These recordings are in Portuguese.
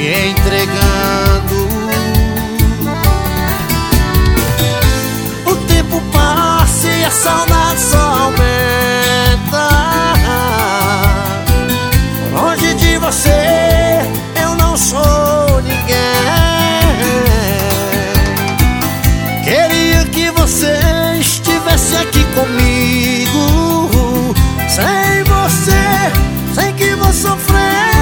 me entregando. O tempo passa e a saudade só aumenta. Longe de você eu não sou ninguém. Queria que você estivesse aqui comigo. Sem você, sei que vou sofrer.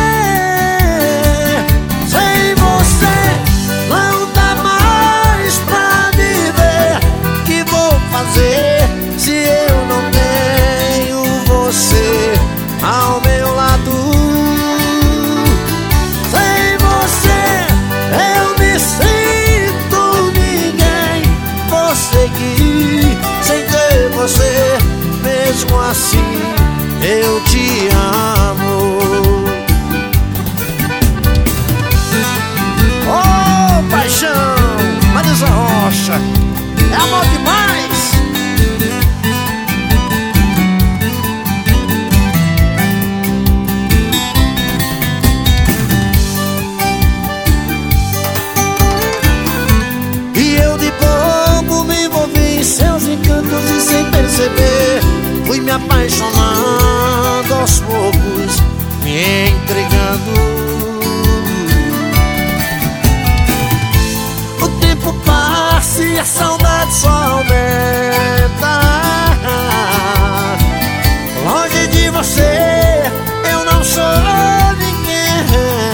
Sem você não dá mais pra viver. Que vou fazer se eu não tenho você ao meu lado? Sem você eu me sinto ninguém. Vou seguir sem ter você. Mesmo assim eu te amo. Oh, paixão, Marisa Rocha, é amor demais. E eu de bobo me envolvi em seus encantos e sem perceber fui me apaixonando aos poucos, me entregando. O tempo passa e a saudade só aumenta. Longe de você eu não sou ninguém.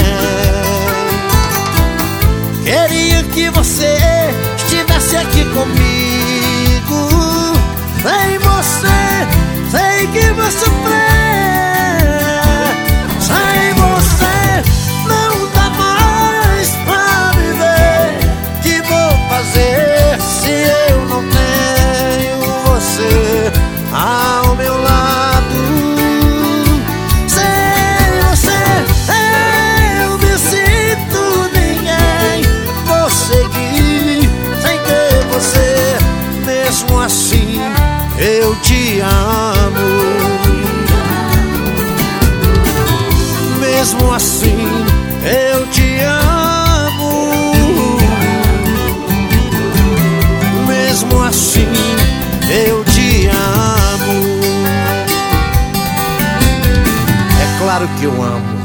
Queria que você estivesse aqui comigo. Sem você sei que vou sofrer. Sem você não dá mais pra viver. Que vou fazer se eu não tenho você ao meu lado? Sem você eu me sinto ninguém. Vou seguir sem ter você. Mesmo assim eu te amo. Mesmo assim eu te amo. Mesmo assim eu te amo. É claro que eu amo.